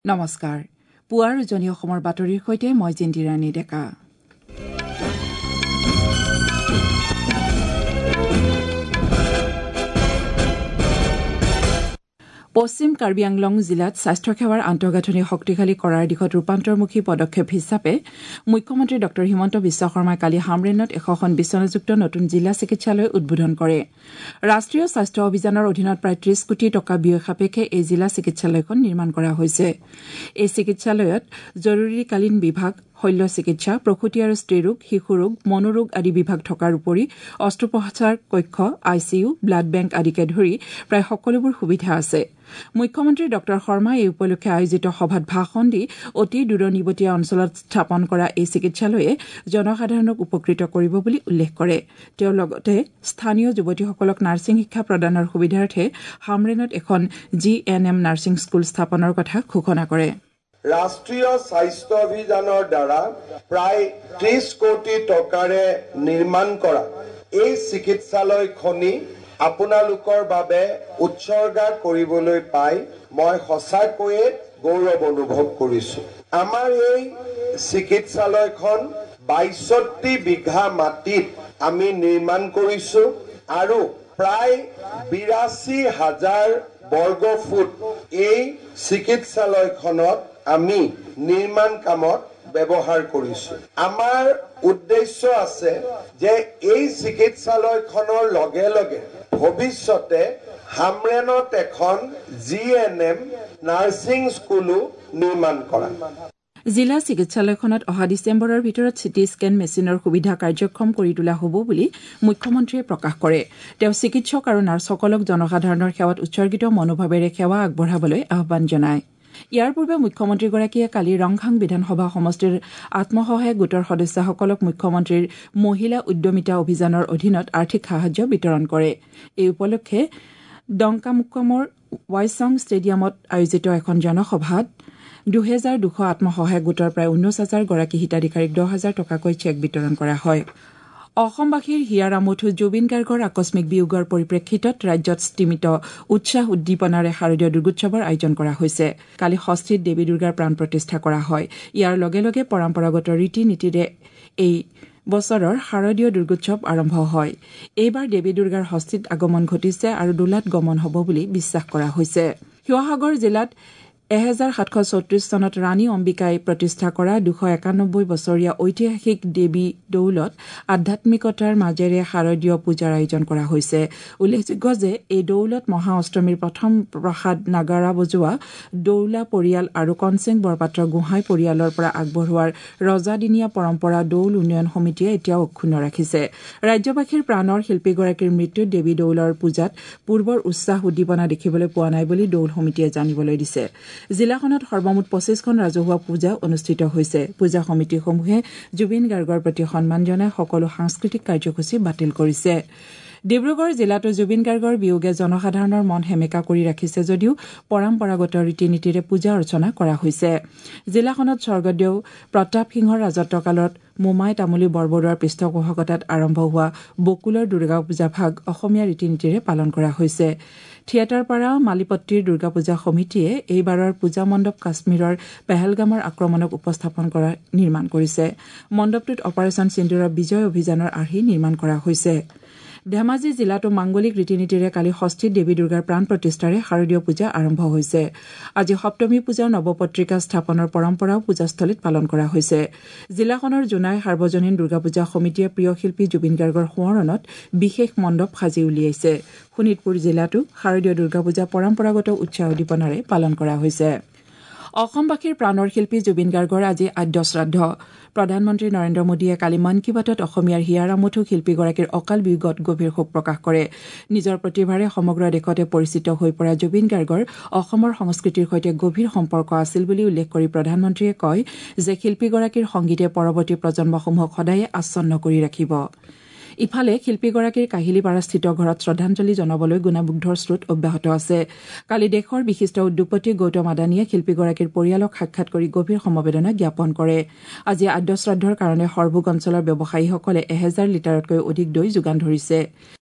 নমস্কাৰ পুৱাৰ উজনি অসমৰ বাতৰিৰ সৈতে মই জিন্দিৰাণী ডেকা পশ্চিম কাৰ্বি আংলং জিলাত স্বাস্থ্য সেৱাৰ আন্তঃগাঁথনি শক্তিশালী কৰাৰ দিশত ৰূপান্তৰমুখী পদক্ষেপ হিচাপে মুখ্যমন্ত্ৰী ড হিমন্ত বিশ্ব শৰ্মাই কালি হামৰেনত এশখন বিচনাযুক্ত নতুন জিলা চিকিৎসালয় উদ্বোধন কৰে ৰাষ্ট্ৰীয় স্বাস্থ্য অভিযানৰ অধীনত প্ৰায় 30 কোটি টকা ব্যয় সাপেক্ষে এই জিলা চিকিৎসালয়খন নিৰ্মাণ কৰা হৈছে এই চিকিৎসালয়ত জৰুৰীকালীন বিভাগ শল্য চিকিৎসা প্ৰসূতি আৰু স্ত্ৰীৰোগ শিশু ৰোগ মনোৰোগ আদি বিভাগ থকাৰ উপৰি অস্ত্ৰোপচাৰ কক্ষ আইচিইউ ব্লাড বেংক আদিকে ধৰি প্ৰায় সকলোবোৰ সুবিধা আছে মুখ্যমন্ত্ৰী ড শৰ্মা এই উপলক্ষে আয়োজিত সভাত ভাষণ দি অতি দূৰনিবতীয়া অঞ্চলত স্থাপন কৰা এই চিকিৎসালয়ে জনসাধাৰণক উপকৃত কৰিব বুলি উল্লেখ কৰে তেওঁ লগতে স্থানীয় যুৱতীসকলক নাৰ্ছিং শিক্ষা প্ৰদানৰ সুবিধাৰ্থে হামৰেনত এখন জিএনএম নাৰ্ছিং স্কুল স্থাপনৰ কথা ঘোষণা কৰে ৰাষ্ট্ৰীয় স্বাস্থ্য অভিযানৰ দ্বাৰা প্ৰায় 30 কোটি টকাৰে নিৰ্মাণ কৰা এই চিকিৎসালয়খনি আপোনালোকৰ বাবে উৎসৰ্গা কৰিবলৈ পাই মই সঁচাকৈয়ে গৌৰৱ অনুভৱ কৰিছো আমাৰ এই চিকিৎসালয়খন 62 বিঘা মাটিত আমি নিৰ্মাণ কৰিছো আৰু প্ৰায় 82,000 বৰ্গ ফুট এই চিকিৎসালয়খনত আমি নিৰ্মাণ কামত ব্যৱহাৰ কৰিছো আমাৰ উদ্দেশ্য আছে যে এই চিকিৎসালয়খনৰ লগে লগে ভৱিষ্যতে হামৰেনত এখন জিএনএম নাৰ্ছিং স্কুলো নিৰ্মাণ কৰা জিলা চিকিৎসালয়খনত অহা ডিচেম্বৰৰ ভিতৰত চিটি স্কেন মেচিনৰ সুবিধা কাৰ্যক্ষম কৰি তোলা হ'ব বুলি মুখ্যমন্ত্ৰীয়ে প্ৰকাশ কৰে তেওঁ চিকিৎসক আৰু নাৰ্ছসকলক জনসাধাৰণৰ সেৱাত উৎসৰ্গিত মনোভাৱেৰে সেৱা আগবঢ়াবলৈ আহ্বান জনায় ইয়াৰ পূৰ্বে মুখ্যমন্ত্ৰীগৰাকীয়ে কালি ৰংখাং বিধানসভা সমষ্টিৰ আত্মসহায়ক গোটৰ সদস্যসকলক মুখ্যমন্ত্ৰীৰ মহিলা উদ্যমিতা অভিযানৰ অধীনত আৰ্থিক সাহায্য বিতৰণ কৰে এই উপলক্ষে ডংকামুক্কমৰ ৱাইছং ষ্টেডিয়ামত আয়োজিত এখন জনসভাত 2,200 আত্মসহায়ক গোটৰ প্ৰায় 19,000 গৰাকী হিতাধিকাৰীক 10,000 টকাকৈ চেক বিতৰণ কৰা হয় অসমবাসীৰ হিয়াৰ আমঠু জুবিন গাৰ্গৰ আকস্মিক বিয়োগৰ পৰিপ্ৰেক্ষিতত ৰাজ্যত স্তিমিত উৎসাহ উদ্দীপনাৰে শাৰদীয় দুৰ্গোৎসৱৰ আয়োজন কৰা হৈছে কালি ষষ্ঠীত দেৱী দুৰ্গাৰ প্ৰাণ প্ৰতিষ্ঠা কৰা হয় ইয়াৰ লগে লগে পৰম্পৰাগত ৰীতি নীতিৰে এই বছৰৰ শাৰদীয় দুৰ্গোৎসৱ আৰম্ভ হয় এইবাৰ দেৱী দুৰ্গাৰ ষষ্ঠীত আগমন ঘটিছে আৰু দোলাত গমন হ'ব বুলি বিশ্বাস কৰা হৈছে শিৱসাগৰ জিলাত 1734 চনত ৰাণী অম্বিকাই প্ৰতিষ্ঠা কৰা 291 বছৰীয়া ঐতিহাসিক দেৱী দৌলত আধ্যাত্মিকতাৰ মাজেৰে শাৰদীয় পূজাৰ আয়োজন কৰা হৈছে উল্লেখযোগ্য যে এই দৌলত মহা অষ্টমীৰ প্ৰথম প্ৰসাদ নাগাৰা বজোৱা দৌলা পৰিয়াল আৰু কনসিং বৰপাত্ৰ গোহাঁই পৰিয়ালৰ পৰা আগবঢ়োৱাৰ ৰজাদিনীয়া পৰম্পৰা দৌল উন্নয়ন সমিতিয়ে এতিয়াও অক্ষুণ্ণ ৰাখিছে ৰাজ্যবাসীৰ প্ৰাণৰ শিল্পীগৰাকীৰ মৃত্যুত দেৱী দৌলৰ পূজাত পূৰ্বৰ উৎসাহ উদ্দীপনা দেখিবলৈ পোৱা নাই বুলি দৌল সমিতিয়ে জানিবলৈ দিছে জিলাখনত সৰ্বমুঠ 25খন ৰাজহুৱা পূজা অনুষ্ঠিত হৈছে পূজা সমিতিসমূহে জুবিন গাৰ্গৰ প্ৰতি সন্মান জনাই সকলো সাংস্কৃতিক কাৰ্যসূচী বাতিল কৰিছে ডিব্ৰুগড় জিলাতো জুবিন গাৰ্গৰ বিয়োগে জনসাধাৰণৰ মন হেমেকা কৰি ৰাখিছে যদিও পৰম্পৰাগত ৰীতি নীতিৰে পূজা অৰ্চনা কৰা হৈছে জিলাখনত স্বৰ্গদেউ প্ৰতাপ সিংহৰ ৰাজত্বকালত মোমাই তামুলী বৰবৰুৱাৰ পৃষ্ঠপোষকতাত আৰম্ভ হোৱা বকুলৰ দুৰ্গা পূজা ভাগ অসমীয়া ৰীতি নীতিৰে পালন কৰা হৈছে থিয়েটাৰপাৰা মালিপট্টিৰ দুৰ্গা পূজা সমিতিয়ে এইবাৰৰ পূজা মণ্ডপ কাশ্মীৰৰ পেহেলগামৰ আক্ৰমণক উপস্থাপন কৰা নিৰ্মাণ কৰিছে মণ্ডপটোত অপাৰেচন সিন্দুৰৰ বিজয় অভিযানৰ আৰ্হি নিৰ্মাণ কৰা হৈছে ধেমাজি জিলাতো মাংগলিক ৰীতি নীতিৰে কালি ষষ্ঠীত দেৱী দুৰ্গাৰ প্ৰাণ প্ৰতিষ্ঠাৰে শাৰদীয় পূজা আৰম্ভ হৈছে আজি সপ্তমী পূজাৰ নৱপত্ৰিকা স্থাপনৰ পৰম্পৰাও পূজাস্থলীত পালন কৰা হৈছে জিলাখনৰ জোনাই সাৰ্বজনীন দুৰ্গা পূজা সমিতিয়ে প্ৰিয় শিল্পী জুবিন গাৰ্গৰ সোঁৱৰণত বিশেষ মণ্ডপ সাজি উলিয়াইছে শোণিতপুৰ জিলাতো শাৰদীয় দুৰ্গা পূজা পৰম্পৰাগত উৎসাহ উদ্দীপনাৰে পালন কৰা হৈছে অসমবাসীৰ প্ৰাণৰ শিল্পী জুবিন গাৰ্গৰ আজি আদ্য শ্ৰাদ্ধ প্ৰধানমন্ত্ৰী নৰেন্দ্ৰ মোদীয়ে কালি মন কী বাতত অসমীয়াৰ হিয়াৰ আমঠু শিল্পীগৰাকীৰ অকাল বিয়োগত গভীৰ শোক প্ৰকাশ কৰে নিজৰ প্ৰতিভাৰে সমগ্ৰ দেশতে পৰিচিত হৈ পৰা জুবিন গাৰ্গৰ অসমৰ সংস্কৃতিৰ সৈতে গভীৰ সম্পৰ্ক আছিল বুলি উল্লেখ কৰি প্ৰধানমন্ত্ৰীয়ে কয় যে শিল্পীগৰাকীৰ সংগীতে পৰৱৰ্তী প্ৰজন্মসমূহক সদায়ে আচ্ছন্ন কৰি ৰাখিব ইফালে শিল্পীগৰাকীৰ কাহিলীপাৰাস্থিত ঘৰত শ্ৰদ্ধাঞ্জলি জনাবলৈ গুণামুগ্ধৰ স্ৰোত অব্যাহত আছে কালি দেশৰ বিশিষ্ট উদ্যোগপতি গৌতম আদানীয়ে শিল্পীগৰাকীৰ পৰিয়ালক সাক্ষাৎ কৰি গভীৰ সমবেদনা জ্ঞাপন কৰে আজি আদ্য শ্ৰাদ্ধৰ কাৰণে সৰভোগ অঞ্চলৰ ব্যৱসায়ীসকলে 1000 লিটাৰতকৈ অধিক দৈ যোগান ধৰিছে